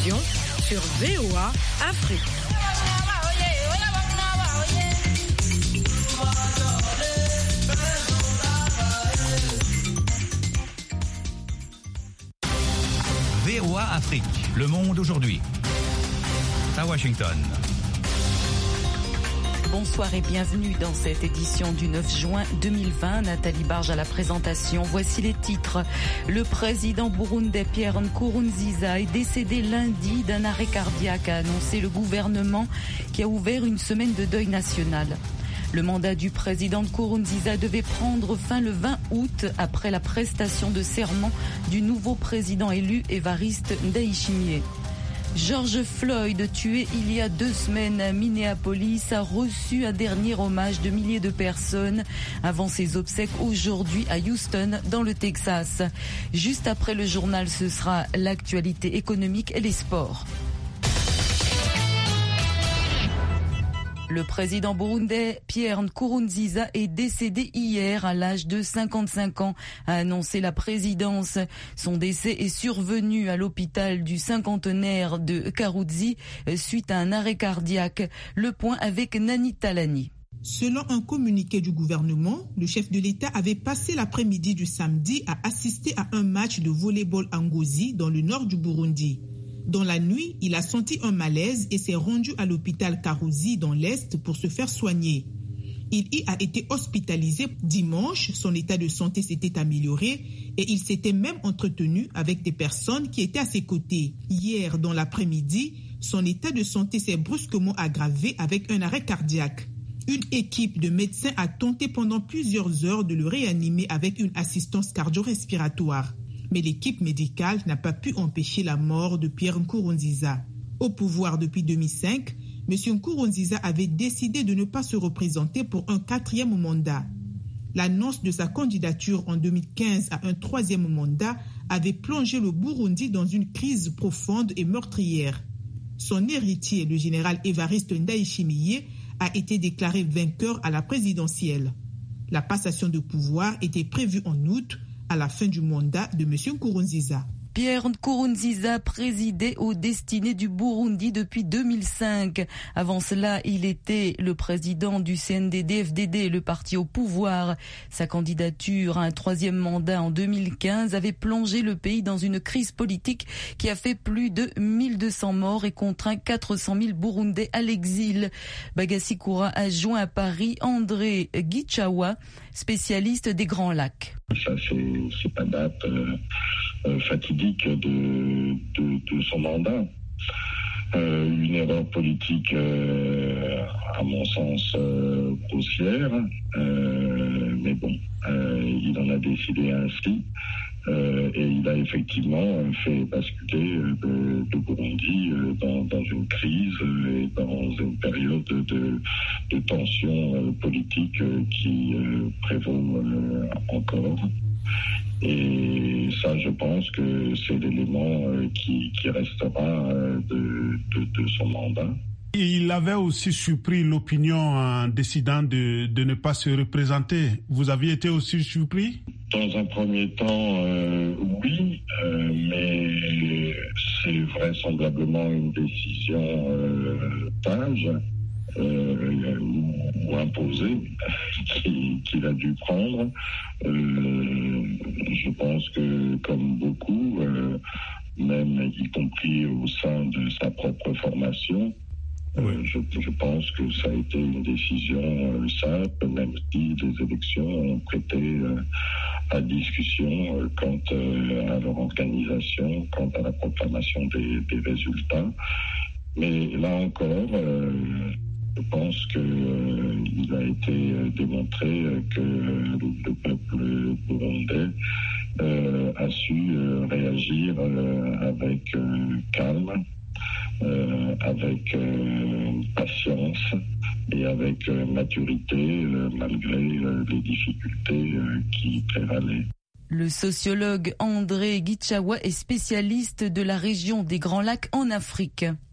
édition sur VOA Afrique. VOA Afrique, le monde aujourd'hui. À Washington. Bonsoir et bienvenue dans cette édition du 9 juin 2020. Nathalie Barge à la présentation. Voici les titres. Le président burundais Pierre Nkurunziza est décédé lundi d'un arrêt cardiaque, a annoncé le gouvernement qui a ouvert une semaine de deuil national. Le mandat du président Nkurunziza devait prendre fin le 20 août après la prestation de serment du nouveau président élu Évariste Ndayishimiye. George Floyd, tué il y a 2 semaines à Minneapolis, a reçu un dernier hommage de milliers de personnes avant ses obsèques aujourd'hui à Houston, dans le Texas. Juste après le journal, ce sera l'actualité économique et les sports. Le président burundais Pierre Nkurunziza est décédé hier à l'âge de 55 ans, a annoncé la présidence. Son décès est survenu à l'hôpital du cinquantenaire de Karuzi suite à un arrêt cardiaque. Le point avec Nani Talani. Selon un communiqué du gouvernement, le chef de l'État avait passé l'après-midi du samedi à assister à un match de volleyball à Ngozi dans le nord du Burundi. Dans la nuit, il a senti un malaise et s'est rendu à l'hôpital Karuzi dans l'Est pour se faire soigner. Il y a été hospitalisé dimanche, son état de santé s'était amélioré et il s'était même entretenu avec des personnes qui étaient à ses côtés. Hier, dans l'après-midi, son état de santé s'est brusquement aggravé avec un arrêt cardiaque. Une équipe de médecins a tenté pendant plusieurs heures de le réanimer avec une assistance cardio-respiratoire. Mais l'équipe médicale n'a pas pu empêcher la mort de Pierre Nkurunziza. Au pouvoir depuis 2005, M. Nkurunziza avait décidé de ne pas se représenter pour un 4e mandat. L'annonce de sa candidature en 2015 à un 3e mandat avait plongé le Burundi dans une crise profonde et meurtrière. Son héritier, le général Évariste Ndayishimiye, a été déclaré vainqueur à la présidentielle. La passation de pouvoir était prévue en août, à la fin du mandat de M. Nkurunziza. Pierre Nkurunziza présidait aux destinées du Burundi depuis 2005. Avant cela, il était le président du CNDD-FDD, le parti au pouvoir. Sa candidature à un 3e mandat en 2015 avait plongé le pays dans une crise politique qui a fait plus de 1200 morts et contraint 400 000 Burundais à l'exil. Bagasikura a joint à Paris André Gichawa, spécialiste des Grands Lacs. Ça, c'est pas date fatidique de son mandat. Une erreur politique, à mon sens, grossière. Mais bon, il en a décidé ainsi. Et il a effectivement fait basculer le Burundi dans une crise et dans une période de tension politique qui prévaut encore. Et ça, je pense que c'est l'élément qui restera de son mandat. Il avait aussi surpris l'opinion en décidant de ne pas se représenter. Vous aviez été aussi surpris ? Dans un premier temps, oui, mais c'est vraisemblablement une décision sage ou imposée qu'il a dû prendre. Je pense que, comme beaucoup, même y compris au sein de sa propre formation, je pense que ça a été une décision simple, même si les élections ont prêté à discussion quant à leur organisation, quant à la proclamation des résultats. Mais là encore, je pense qu'il a été démontré que le peuple burundais a su réagir avec calme, avec patience et avec maturité, malgré les difficultés qui prévalaient. Le sociologue André Gichawa est spécialiste de la région des Grands Lacs en Afrique.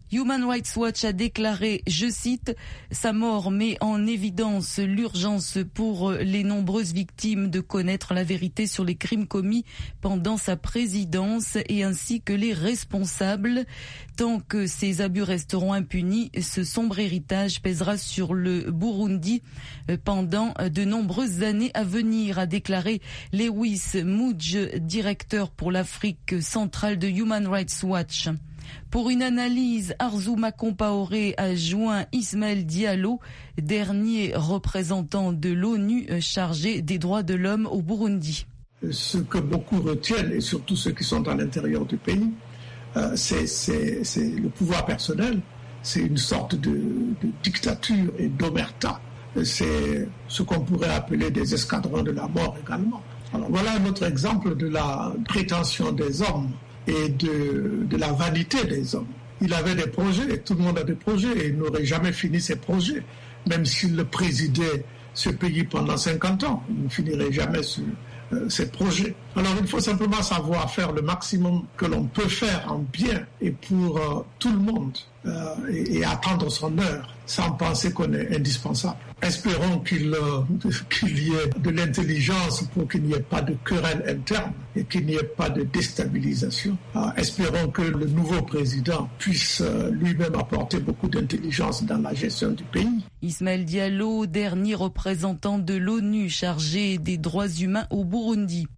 Human Rights Watch a déclaré, je cite, « Sa mort met en évidence l'urgence pour les nombreuses victimes de connaître la vérité sur les crimes commis pendant sa présidence et ainsi que les responsables. Tant que ces abus resteront impunis, ce sombre héritage pèsera sur le Burundi pendant de nombreuses années à venir », a déclaré Lewis Mudge, directeur pour l'Afrique centrale de Human Rights Watch. Pour une analyse, Arzouma Compaoré a joint Ismaël Diallo, dernier représentant de l'ONU chargé des droits de l'homme au Burundi. Ce que beaucoup retiennent, et surtout ceux qui sont à l'intérieur du pays, c'est le pouvoir personnel. C'est une sorte de dictature et d'omerta. C'est ce qu'on pourrait appeler des escadrons de la mort également. Alors voilà un autre exemple de la prétention des hommes et de la vanité des hommes. Il avait des projets, tout le monde a des projets, et il n'aurait jamais fini ses projets. Même s'il le présidait ce pays pendant 50 ans, il ne finirait jamais ces projets. Alors il faut simplement savoir faire le maximum que l'on peut faire en bien et pour tout le monde et attendre son heure sans penser qu'on est indispensable. Espérons qu'il y ait de l'intelligence pour qu'il n'y ait pas de querelle interne et qu'il n'y ait pas de déstabilisation. Espérons que le nouveau président puisse lui-même apporter beaucoup d'intelligence dans la gestion du pays. Ismaël Diallo, dernier représentant de l'ONU chargé des droits humains au Burundi.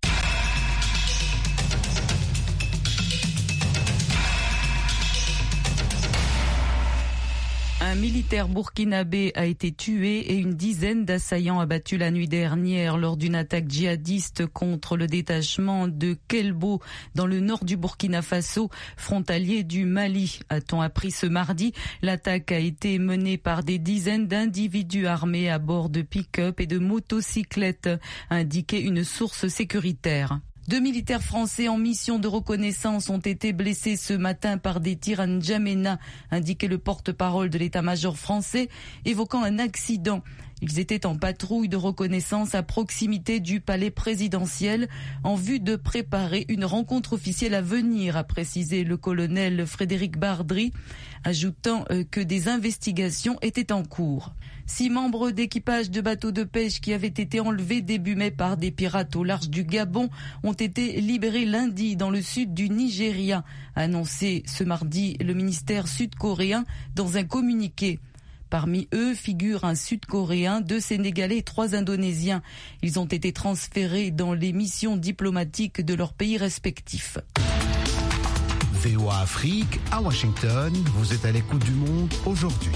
Un militaire burkinabé a été tué et une dizaine d'assaillants abattus la nuit dernière lors d'une attaque djihadiste contre le détachement de Kelbo dans le nord du Burkina Faso, frontalier du Mali. A-t-on appris ce mardi, l'attaque a été menée par des dizaines d'individus armés à bord de pick-up et de motocyclettes, a indiqué une source sécuritaire. 2 militaires français en mission de reconnaissance ont été blessés ce matin par des tirs à N'Djamena, indiquait le porte-parole de l'état-major français, évoquant un accident. Ils étaient en patrouille de reconnaissance à proximité du palais présidentiel en vue de préparer une rencontre officielle à venir, a précisé le colonel Frédéric Bardry, ajoutant que des investigations étaient en cours. 6 membres d'équipage de bateaux de pêche qui avaient été enlevés début mai par des pirates au large du Gabon ont été libérés lundi dans le sud du Nigeria, a annoncé ce mardi le ministère sud-coréen dans un communiqué. Parmi eux figurent un Sud-Coréen, 2 Sénégalais et 3 Indonésiens. Ils ont été transférés dans les missions diplomatiques de leurs pays respectifs. VOA Afrique, à Washington, vous êtes à l'écoute du monde aujourd'hui.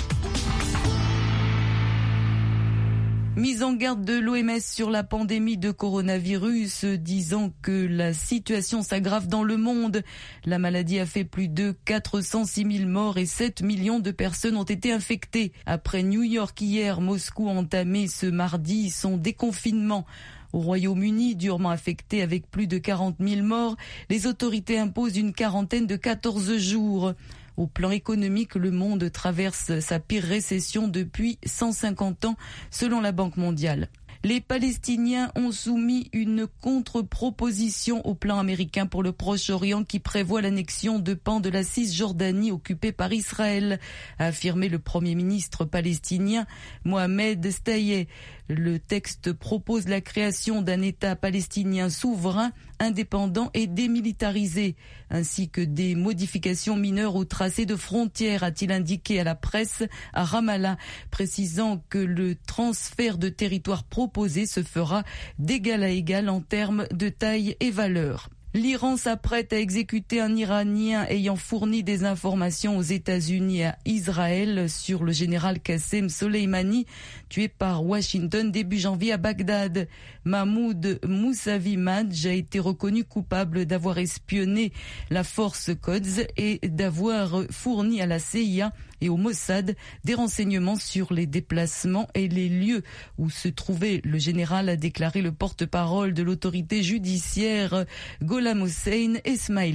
Mise en garde de l'OMS sur la pandémie de coronavirus, disant que la situation s'aggrave dans le monde. La maladie a fait plus de 406 000 morts et 7 millions de personnes ont été infectées. Après New York hier, Moscou a entamé ce mardi son déconfinement. Au Royaume-Uni, durement affecté avec plus de 40 000 morts, les autorités imposent une quarantaine de 14 jours. Au plan économique, le monde traverse sa pire récession depuis 150 ans, selon la Banque mondiale. Les Palestiniens ont soumis une contre-proposition au plan américain pour le Proche-Orient qui prévoit l'annexion de pans de la Cisjordanie occupée par Israël, a affirmé le Premier ministre palestinien Mohamed Stayeh. Le texte propose la création d'un État palestinien souverain, indépendant et démilitarisé, ainsi que des modifications mineures au tracé de frontières, a-t-il indiqué à la presse à Ramallah, précisant que le transfert de territoire proposé se fera d'égal à égal en termes de taille et valeur. L'Iran s'apprête à exécuter un Iranien ayant fourni des informations aux États-Unis et à Israël sur le général Qassem Soleimani, tué par Washington début janvier à Bagdad. Mahmoud Mousavi Madj a été reconnu coupable d'avoir espionné la force Quds et d'avoir fourni à la CIA et au Mossad des renseignements sur les déplacements et les lieux où se trouvait le général, a déclaré le porte-parole de l'autorité judiciaire Gholam Hossein Esmaili.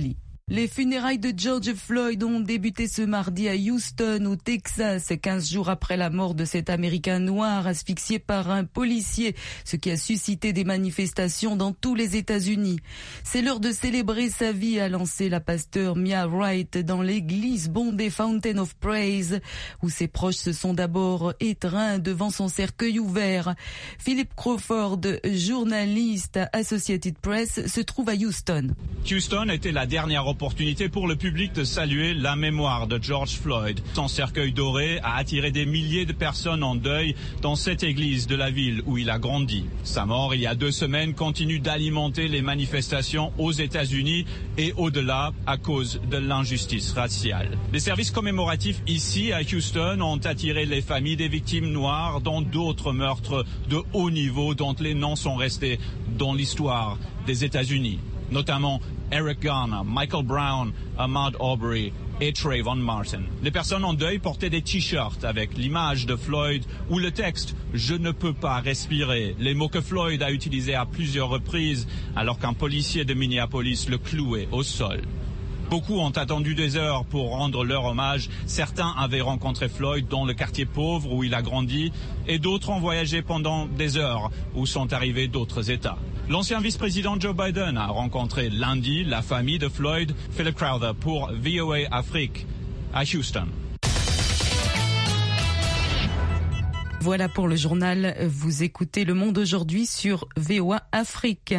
Les funérailles de George Floyd ont débuté ce mardi à Houston, au Texas, 15 jours après la mort de cet Américain noir asphyxié par un policier, ce qui a suscité des manifestations dans tous les États-Unis. C'est l'heure de célébrer sa vie, a lancé la pasteure Mia Wright dans l'église bondée Fountain of Praise, où ses proches se sont d'abord étreints devant son cercueil ouvert. Philip Crawford, journaliste à Associated Press, se trouve à Houston. Houston était la dernière opportunité pour le public de saluer la mémoire de George Floyd. Son cercueil doré a attiré des milliers de personnes en deuil dans cette église de la ville où il a grandi. Sa mort, il y a 2 semaines, continue d'alimenter les manifestations aux États-Unis et au-delà à cause de l'injustice raciale. Les services commémoratifs ici à Houston ont attiré les familles des victimes noires dans d'autres meurtres de haut niveau dont les noms sont restés dans l'histoire des États-Unis, notamment Eric Garner, Michael Brown, Ahmaud Arbery et Trayvon Martin. Les personnes en deuil portaient des t-shirts avec l'image de Floyd ou le texte « Je ne peux pas respirer », les mots que Floyd a utilisés à plusieurs reprises alors qu'un policier de Minneapolis le clouait au sol. Beaucoup ont attendu des heures pour rendre leur hommage. Certains avaient rencontré Floyd dans le quartier pauvre où il a grandi et d'autres ont voyagé pendant des heures où sont arrivés d'autres États. L'ancien vice-président Joe Biden a rencontré lundi la famille de Floyd, Philip Crowther, pour VOA Afrique à Houston. Voilà pour le journal. Vous écoutez Le Monde aujourd'hui sur VOA Afrique.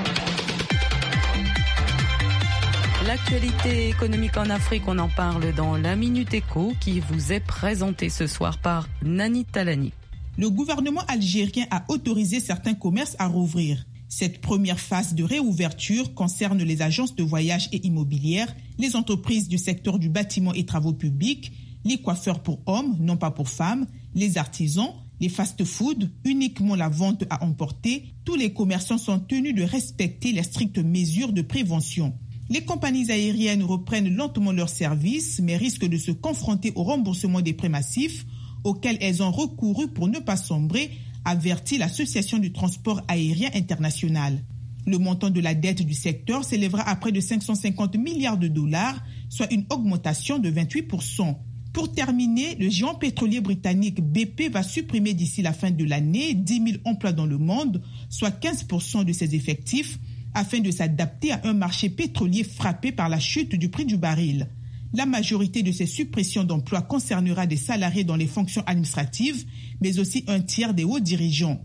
L'actualité économique en Afrique, on en parle dans la Minute Éco qui vous est présentée ce soir par Nani Talani. Le gouvernement algérien a autorisé certains commerces à rouvrir. Cette première phase de réouverture concerne les agences de voyage et immobilières, les entreprises du secteur du bâtiment et travaux publics, les coiffeurs pour hommes, non pas pour femmes, les artisans, les fast-food, uniquement la vente à emporter. Tous les commerçants sont tenus de respecter les strictes mesures de prévention. Les compagnies aériennes reprennent lentement leurs services, mais risquent de se confronter au remboursement des prêts massifs auxquels elles ont recouru pour ne pas sombrer, avertit l'Association du transport aérien international. Le montant de la dette du secteur s'élèvera à près de 550 milliards de dollars, soit une augmentation de 28%. Pour terminer, le géant pétrolier britannique BP va supprimer d'ici la fin de l'année 10 000 emplois dans le monde, soit 15% de ses effectifs, afin de s'adapter à un marché pétrolier frappé par la chute du prix du baril. La majorité de ces suppressions d'emplois concernera des salariés dans les fonctions administratives, mais aussi un tiers des hauts dirigeants.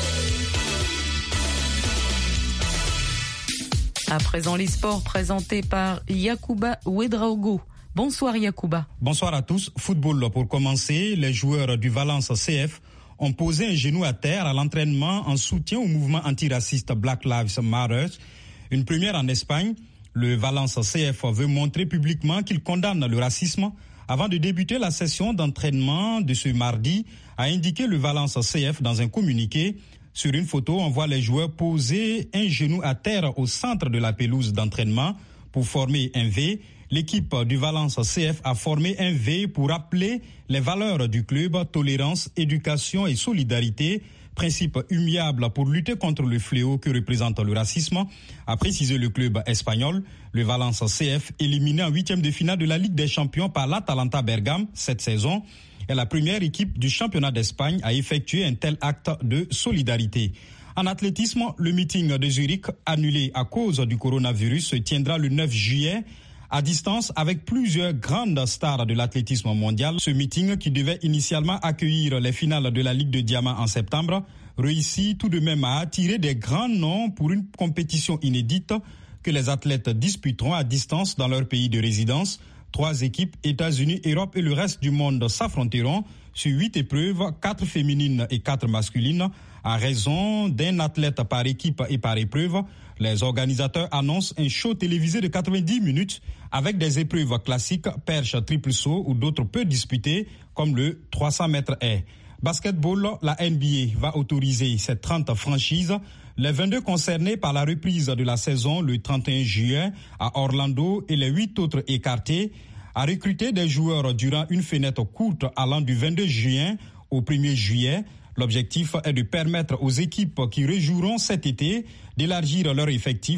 À présent, les sports présentés par Yacouba Ouedraogo. Bonsoir Yacouba. Bonsoir à tous. Football pour commencer. Les joueurs du Valence CF ont posé un genou à terre à l'entraînement en soutien au mouvement antiraciste Black Lives Matter. Une première en Espagne. Le Valence CF veut montrer publiquement qu'il condamne le racisme. Avant de débuter la session d'entraînement de ce mardi, a indiqué le Valence CF dans un communiqué. Sur une photo, on voit les joueurs poser un genou à terre au centre de la pelouse d'entraînement pour former un V. L'équipe du Valence CF a formé un V pour rappeler les valeurs du club, tolérance, éducation et solidarité, principe immuable pour lutter contre le fléau que représente le racisme, a précisé le club espagnol. Le Valence CF, éliminé en 8e de finale de la Ligue des Champions par l'Atalanta Bergame cette saison, est la première équipe du championnat d'Espagne à effectuer un tel acte de solidarité. En athlétisme, le meeting de Zurich, annulé à cause du coronavirus, se tiendra le 9 juillet à distance avec plusieurs grandes stars de l'athlétisme mondial. Ce meeting, qui devait initialement accueillir les finales de la Ligue de Diamant en septembre, réussit tout de même à attirer des grands noms pour une compétition inédite que les athlètes disputeront à distance dans leur pays de résidence. 3 équipes, États-Unis, Europe et le reste du monde, s'affronteront sur 8 épreuves, 4 féminines et 4 masculines, à raison d'un athlète par équipe et par épreuve. Les organisateurs annoncent un show télévisé de 90 minutes avec des épreuves classiques, perche, triple saut ou d'autres peu disputées comme le 300 mètres haies. Basketball, la NBA va autoriser ces 30 franchises. Les 22 concernés par la reprise de la saison le 31 juillet à Orlando et les 8 autres écartés à recruter des joueurs durant une fenêtre courte allant du 22 juin au 1er juillet. L'objectif est de permettre aux équipes qui rejoueront cet été d'élargir leur effectif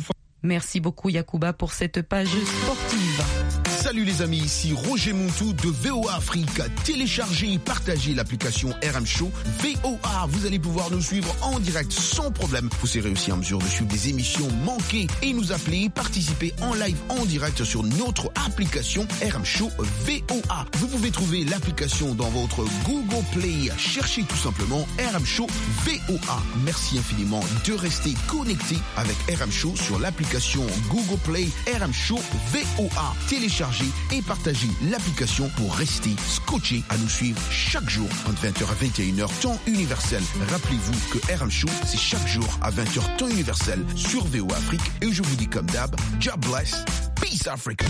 Merci beaucoup Yacouba pour cette page sportive. Salut les amis, ici Roger Montou de VOA Afrique. Téléchargez et partagez l'application RM Show VOA. Vous allez pouvoir nous suivre en direct sans problème. Vous serez aussi en mesure de suivre des émissions manquées et nous appeler, participer en live en direct sur notre application RM Show VOA. Vous pouvez trouver l'application dans votre Google Play. Cherchez tout simplement RM Show VOA. Merci infiniment de rester connecté avec RM Show sur l'application Google Play RM Show VOA. Téléchargez et partagez l'application pour rester scotché à nous suivre chaque jour entre 20h à 21h temps universel. Rappelez-vous que RM Show, c'est chaque jour à 20h temps universel sur VOA Afrique. Et je vous dis comme d'hab, God bless, peace Africa.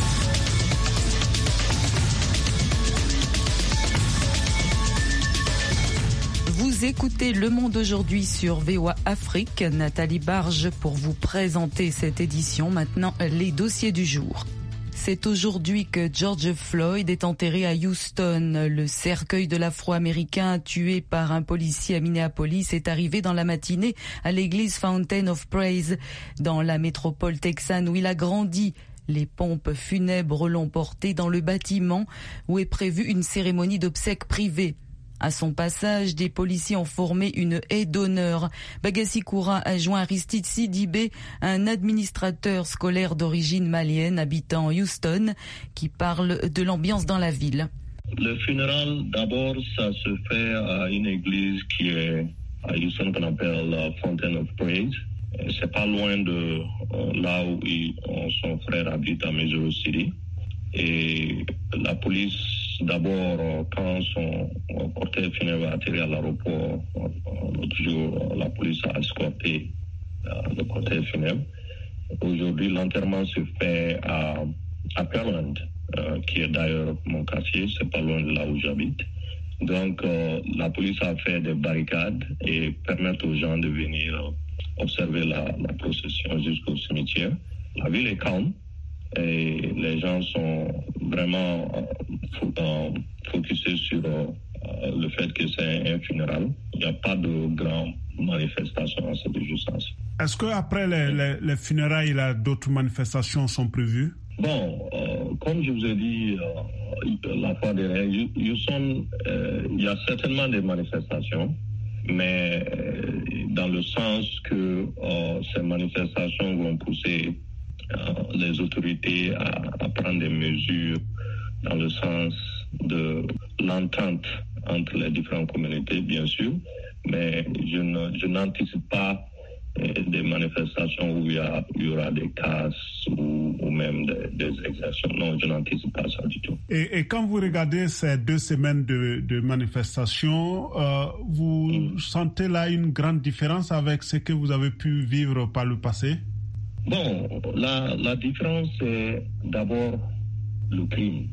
Vous écoutez Le Monde aujourd'hui sur VOA Afrique. Nathalie Barge pour vous présenter cette édition. Maintenant, les dossiers du jour. C'est aujourd'hui que George Floyd est enterré à Houston. Le cercueil de l'Afro-Américain tué par un policier à Minneapolis est arrivé dans la matinée à l'église Fountain of Praise dans la métropole texane où il a grandi. Les pompes funèbres l'ont porté dans le bâtiment où est prévue une cérémonie d'obsèques privée. À son passage, des policiers ont formé une haie d'honneur. Bagassi Koura a joint Aristide Sidibé, un administrateur scolaire d'origine malienne habitant Houston, qui parle de l'ambiance dans la ville. Le funéral, d'abord, ça se fait à une église qui est à Houston qu'on appelle Fountain of Praise. C'est pas loin de là où son frère habite à Missouri City. Et la police, d'abord, quand son cortège funèbre a atterri à l'aéroport, l'autre jour, la police a escorté le cortège funèbre. Aujourd'hui, l'enterrement se fait à Pearland, qui est d'ailleurs mon quartier, c'est pas loin de là où j'habite. Donc, la police a fait des barricades et permettre aux gens de venir observer la procession jusqu'au cimetière. La ville est calme. Et les gens sont vraiment focusés sur le fait que c'est un funéral. Il n'y a pas de grandes manifestations à cette circonstance. Est-ce qu'après les funérailles, d'autres manifestations sont prévues? Bon, comme je vous ai dit la fois dernière, Houston, il y a certainement des manifestations, mais dans le sens que ces manifestations vont pousser les autorités à prendre des mesures dans le sens de l'entente entre les différentes communautés, bien sûr, mais je n'anticipe pas des manifestations où il y aura des casses ou même des exactions. Non, je n'anticipe pas ça du tout. Et quand vous regardez ces 2 semaines de manifestations, vous sentez là une grande différence avec ce que vous avez pu vivre par le passé? Bon, la différence, c'est d'abord le crime.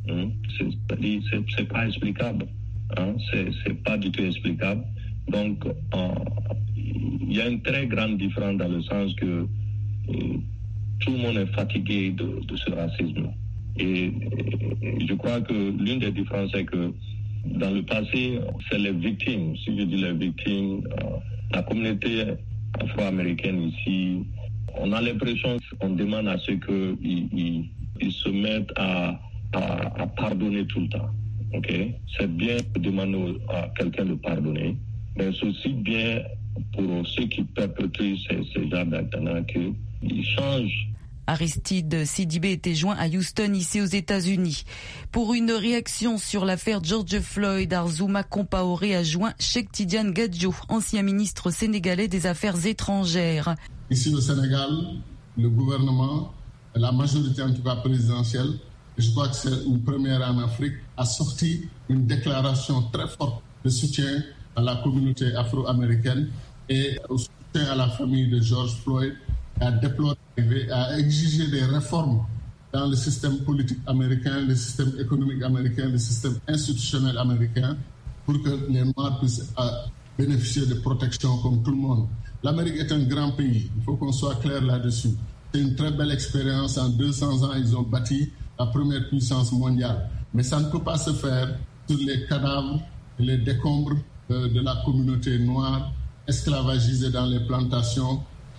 C'est pas explicable. C'est pas du tout explicable. Donc, il y a une très grande différence dans le sens que tout le monde est fatigué de ce racisme. Et je crois que l'une des différences, c'est que dans le passé, c'est les victimes. Si je dis les victimes, la communauté afro-américaine ici, on a l'impression qu'on demande à ceux qu'ils se mettent à pardonner tout le temps. Okay? C'est bien de demander à quelqu'un de pardonner, mais c'est aussi bien pour ceux qui perpétuent ces genres d'actes qu'ils changent. Aristide Sidibé était joint à Houston, ici aux États-Unis. Pour une réaction sur l'affaire George Floyd, Arzouma Compaoré a joint Cheikh Tidiane Gadio, ancien ministre sénégalais des Affaires étrangères. Ici au Sénégal, le gouvernement, la majorité en tout cas présidentielle, je crois que c'est une première en Afrique, a sorti une déclaration très forte de soutien à la communauté afro-américaine et au soutien à la famille de George Floyd, a déploré, a exigé des réformes dans le système politique américain, le système économique américain, le système institutionnel américain, pour que les Noirs puissent bénéficier de protection comme tout le monde. L'Amérique est un grand pays, il faut qu'on soit clair là-dessus. C'est une très belle expérience. En 200 ans, ils ont bâti la première puissance mondiale. Mais ça ne peut pas se faire sur les cadavres et les décombres de la communauté noire esclavagisée dans les plantations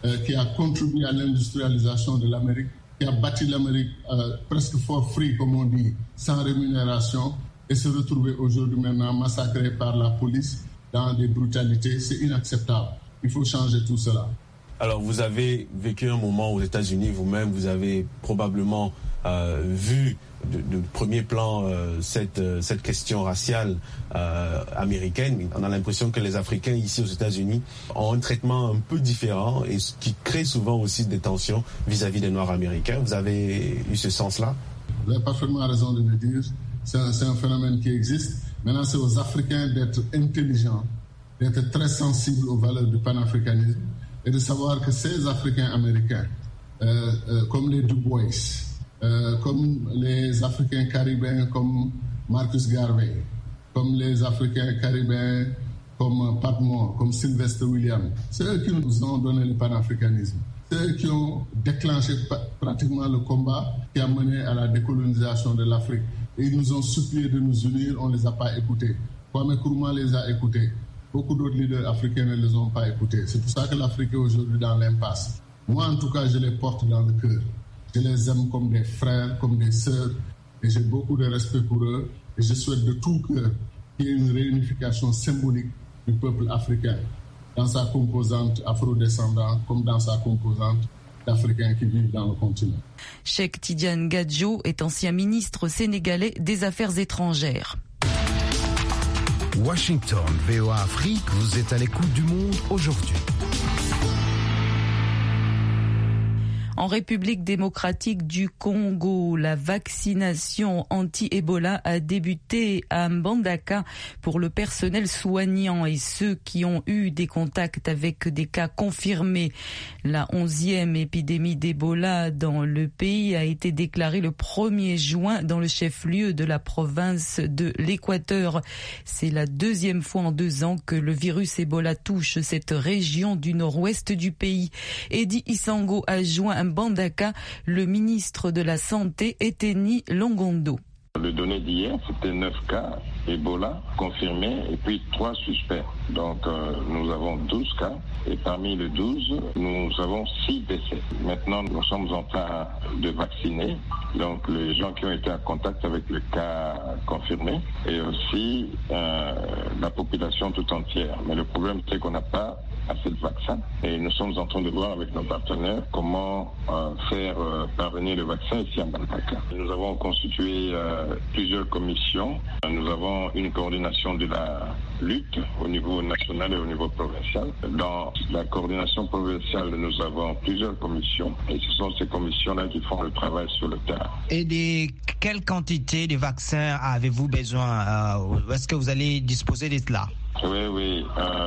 qui a contribué à l'industrialisation de l'Amérique, qui a bâti l'Amérique presque for free, comme on dit, sans rémunération, et se retrouver aujourd'hui maintenant massacré par la police dans des brutalités, c'est inacceptable. Il faut changer tout cela. Alors, vous avez vécu un moment aux États-Unis vous-même, vous avez probablement vu de premier plan cette question raciale américaine. On a l'impression que les Africains ici aux États-Unis ont un traitement un peu différent et ce qui crée souvent aussi des tensions vis-à-vis des Noirs américains. Vous avez eu ce sens-là? Vous avez parfaitement raison de le dire. C'est un phénomène qui existe. Maintenant, c'est aux Africains d'être intelligents, d'être très sensibles aux valeurs du panafricanisme et de savoir que ces Africains américains, comme les Du Bois, comme les Africains caribéens comme Marcus Garvey, comme les Africains caribéens comme Pat Moore, comme Sylvester Williams, c'est eux qui nous ont donné le panafricanisme. C'est eux qui ont déclenché pratiquement le combat qui a mené à la décolonisation de l'Afrique. Et ils nous ont supplié de nous unir, on ne les a pas écoutés. Kwame Nkrumah les a écoutés. Beaucoup d'autres leaders africains ne les ont pas écoutés. C'est pour ça que l'Afrique est aujourd'hui dans l'impasse. Moi, en tout cas, je les porte dans le cœur. Je les aime comme des frères, comme des sœurs, et j'ai beaucoup de respect pour eux. Et je souhaite de tout cœur qu'il y ait une réunification symbolique du peuple africain, dans sa composante afro-descendante, comme dans sa composante d'Africains qui vivent dans le continent. Cheikh Tidiane Gadio est ancien ministre sénégalais des Affaires étrangères. Washington, VOA Afrique, vous êtes à l'écoute du monde aujourd'hui. En République démocratique du Congo, la vaccination anti-Ebola a débuté à Mbandaka pour le personnel soignant et ceux qui ont eu des contacts avec des cas confirmés. La 11e épidémie d'Ebola dans le pays a été déclarée le 1er juin dans le chef-lieu de la province de l'Équateur. C'est la deuxième fois en 2 ans que le virus Ebola touche cette région du nord-ouest du pays. Eddie Isango a joint à Mbandaka le ministre de la Santé, Eteni Longondo. Les données d'hier, c'était 9 cas Ebola confirmés et puis 3 suspects. Donc nous avons 12 cas et parmi les 12, nous avons 6 décès. Maintenant, nous sommes en train de vacciner donc les gens qui ont été en contact avec les cas confirmés et aussi la population tout entière. Mais le problème, c'est qu'on n'a pas assez de vaccins et nous sommes en train de voir avec nos partenaires comment faire parvenir le vaccin ici à Mbandaka. Nous avons constitué plusieurs commissions. Nous avons une coordination de la lutte au niveau national et au niveau provincial. Dans la coordination provinciale, nous avons plusieurs commissions et ce sont ces commissions-là qui font le travail sur le terrain. Et de quelle quantité de vaccins avez-vous besoin? Est-ce que vous allez disposer de cela? Oui.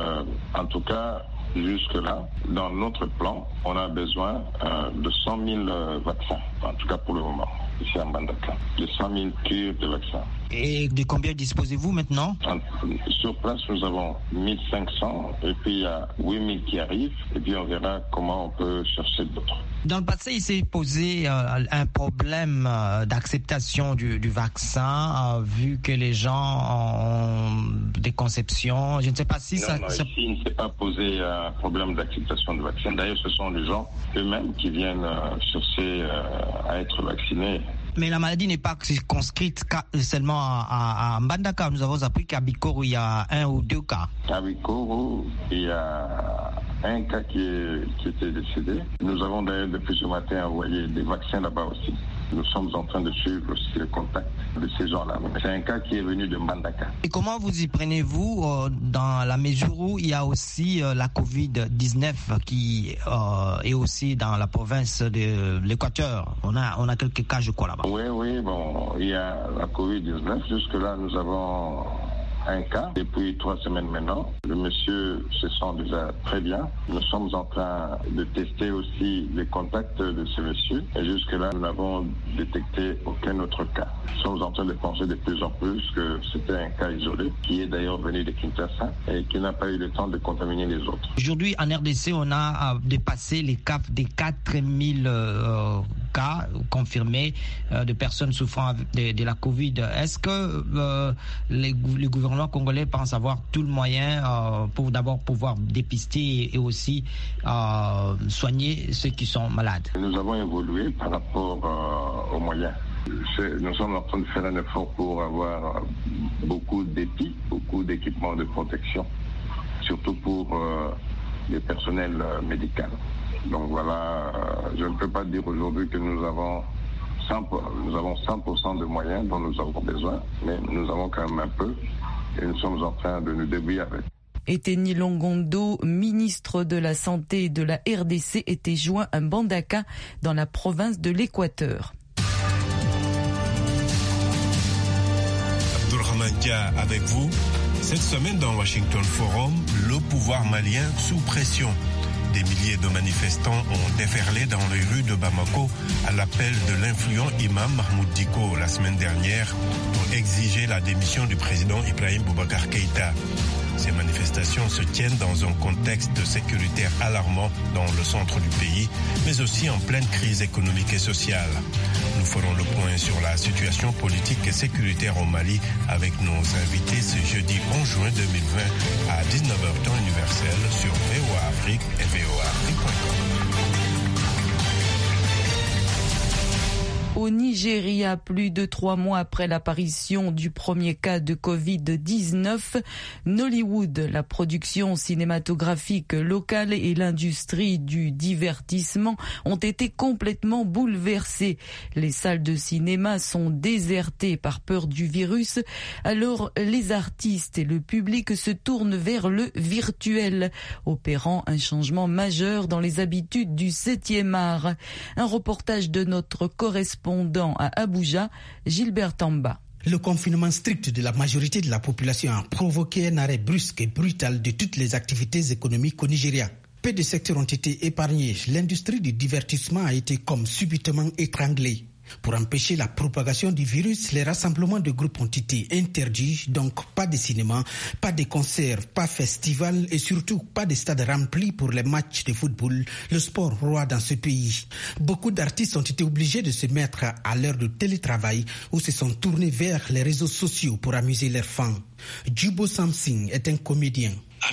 En tout cas, jusque-là, dans notre plan, on a besoin de 100 000 vaccins, en tout cas pour le moment, ici à Mbandaka, de 100 000 cures de vaccins. Et de combien disposez-vous maintenant? Sur place, nous avons 1500 et puis il y a 8000 qui arrivent et puis on verra comment on peut chercher d'autres. Dans le passé, il s'est posé un problème d'acceptation du vaccin vu que les gens ont des conceptions. Je ne sais pas si ici, il ne s'est pas posé un problème d'acceptation du vaccin. D'ailleurs, ce sont les gens eux-mêmes qui viennent chercher à être vaccinés. Mais la maladie n'est pas circonscrite seulement à Mbandaka. Nous avons appris qu'à Bikoro, il y a 1 ou 2 cas. À Bikoro, il y a un cas qui était décédé. Nous avons d'ailleurs depuis ce matin envoyé des vaccins là-bas aussi. Nous sommes en train de suivre aussi les contacts de ces gens-là. C'est un cas qui est venu de Mbandaka. Et comment vous y prenez-vous dans la mesure où il y a aussi la Covid-19 qui est aussi dans la province de l'Équateur? On a quelques cas, je crois, là-bas. Oui, bon, il y a la Covid-19. Jusque-là, nous avons un cas depuis 3 semaines maintenant. Le monsieur se sent déjà très bien. Nous sommes en train de tester aussi les contacts de ce monsieur. Et jusque-là, nous n'avons détecté aucun autre cas. Nous sommes en train de penser de plus en plus que c'était un cas isolé, qui est d'ailleurs venu de Kinshasa et qui n'a pas eu le temps de contaminer les autres. Aujourd'hui, en RDC, on a dépassé les caps des 4000 cas confirmés de personnes souffrant de la Covid. Est-ce que le gouvernement congolais pense avoir tout le moyen pour d'abord pouvoir dépister et aussi soigner ceux qui sont malades? Nous avons évolué par rapport aux moyens. Nous sommes en train de faire un effort pour avoir beaucoup d'épis, beaucoup d'équipements de protection, surtout pour les personnels médicaux. Donc voilà, je ne peux pas dire aujourd'hui que nous avons 100% de moyens dont nous avons besoin, mais nous avons quand même un peu et nous sommes en train de nous débrouiller avec. Eteni Longondo, ministre de la Santé de la RDC, était joint à Mbandaka dans la province de l'Équateur. Abdourahmane Dia avec vous. Cette semaine dans Washington Forum, le pouvoir malien sous pression. Des milliers de manifestants ont déferlé dans les rues de Bamako à l'appel de l'influent imam Mahmoud Dicko la semaine dernière pour exiger la démission du président Ibrahim Boubacar Keïta. Ces manifestations se tiennent dans un contexte sécuritaire alarmant dans le centre du pays, mais aussi en pleine crise économique et sociale. Nous ferons le point sur la situation politique et sécuritaire au Mali avec nos invités ce jeudi 11 juin 2020 à 19h temps universel sur VOA Afrique et voaafrique.com. Au Nigeria, plus de 3 mois après l'apparition du premier cas de Covid-19, Nollywood, la production cinématographique locale et l'industrie du divertissement ont été complètement bouleversées. Les salles de cinéma sont désertées par peur du virus, alors les artistes et le public se tournent vers le virtuel, opérant un changement majeur dans les habitudes du 7e art. Un reportage de notre correspondant à Abuja, Gilbert Tamba. Le confinement strict de la majorité de la population a provoqué un arrêt brusque et brutal de toutes les activités économiques au Nigeria. Peu de secteurs ont été épargnés. L'industrie du divertissement a été comme subitement étranglée. Pour empêcher la propagation du virus, les rassemblements de groupes ont été interdits, donc pas de cinéma, pas de concerts, pas festivals et surtout pas de stades remplis pour les matchs de football, le sport roi dans ce pays. Beaucoup d'artistes ont été obligés de se mettre à l'heure de télétravail ou se sont tournés vers les réseaux sociaux pour amuser leurs fans. Jubo Samsing est un comédien.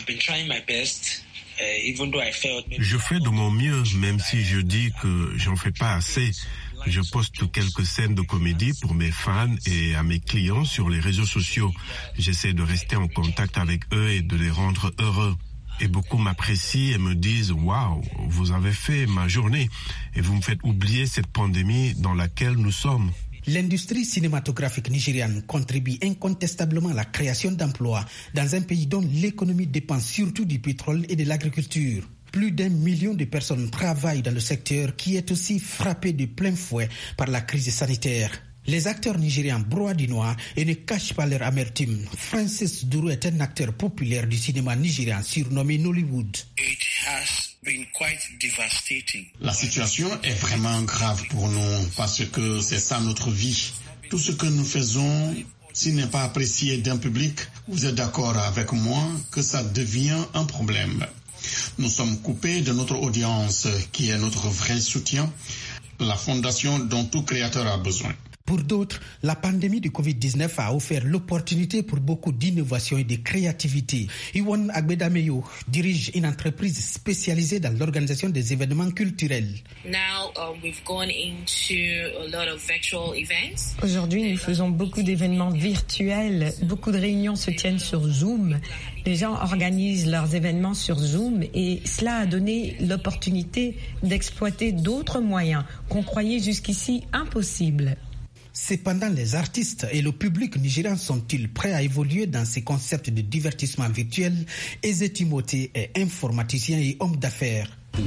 Je fais de mon mieux, même si je dis que j'en fais pas assez. Je poste quelques scènes de comédie pour mes fans et à mes clients sur les réseaux sociaux. J'essaie de rester en contact avec eux et de les rendre heureux. Et beaucoup m'apprécient et me disent « Waouh, vous avez fait ma journée et vous me faites oublier cette pandémie dans laquelle nous sommes. » L'industrie cinématographique nigériane contribue incontestablement à la création d'emplois dans un pays dont l'économie dépend surtout du pétrole et de l'agriculture. Plus d'1 million de personnes travaillent dans le secteur qui est aussi frappé de plein fouet par la crise sanitaire. Les acteurs nigérians broient du noir et ne cachent pas leur amertume. Francis Duru est un acteur populaire du cinéma nigérian surnommé Nollywood. La situation est vraiment grave pour nous parce que c'est ça notre vie. Tout ce que nous faisons, s'il n'est pas apprécié d'un public, vous êtes d'accord avec moi que ça devient un problème. Nous sommes coupés de notre audience, qui est notre vrai soutien, la fondation dont tout créateur a besoin. Pour d'autres, la pandémie du Covid-19 a offert l'opportunité pour beaucoup d'innovation et de créativité. Iwan Agbedameyo dirige une entreprise spécialisée dans l'organisation des événements culturels. Aujourd'hui, nous faisons beaucoup d'événements virtuels. Beaucoup de réunions se tiennent sur Zoom. Les gens organisent leurs événements sur Zoom et cela a donné l'opportunité d'exploiter d'autres moyens qu'on croyait jusqu'ici impossibles. Cependant, les artistes et le public nigérian sont-ils prêts à évoluer dans ces concepts de divertissement virtuel? Eze Timothée est informaticien et homme d'affaires.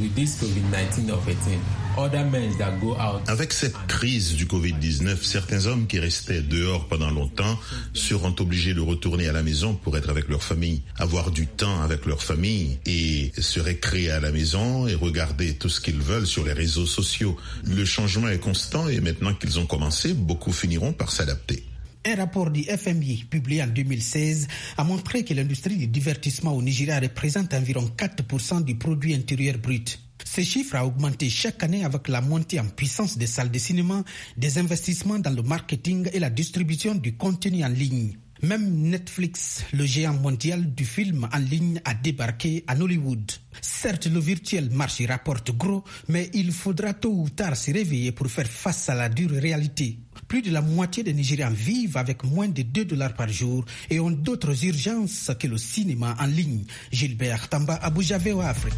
Avec cette crise du Covid-19, certains hommes qui restaient dehors pendant longtemps seront obligés de retourner à la maison pour être avec leur famille, avoir du temps avec leur famille et se récréer à la maison et regarder tout ce qu'ils veulent sur les réseaux sociaux. Le changement est constant et maintenant qu'ils ont commencé, beaucoup finiront par s'adapter. Un rapport du FMI publié en 2016 a montré que l'industrie du divertissement au Nigeria représente environ 4% du produit intérieur brut. Ce chiffre a augmenté chaque année avec la montée en puissance des salles de cinéma, des investissements dans le marketing et la distribution du contenu en ligne. Même Netflix, le géant mondial du film en ligne, a débarqué à Hollywood. Certes, le virtuel marché rapporte gros, mais il faudra tôt ou tard se réveiller pour faire face à la dure réalité. Plus de la moitié des Nigérians vivent avec moins de $2 par jour et ont d'autres urgences que le cinéma en ligne. Gilbert Tamba, Abuja, VOA Afrique.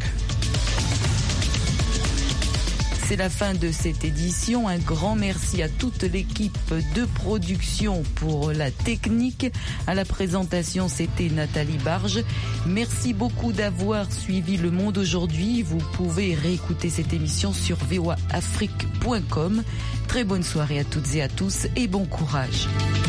C'est la fin de cette édition. Un grand merci à toute l'équipe de production pour la technique. À la présentation, c'était Nathalie Barge. Merci beaucoup d'avoir suivi Le Monde aujourd'hui. Vous pouvez réécouter cette émission sur voaafrique.com. Très bonne soirée à toutes et à tous et bon courage.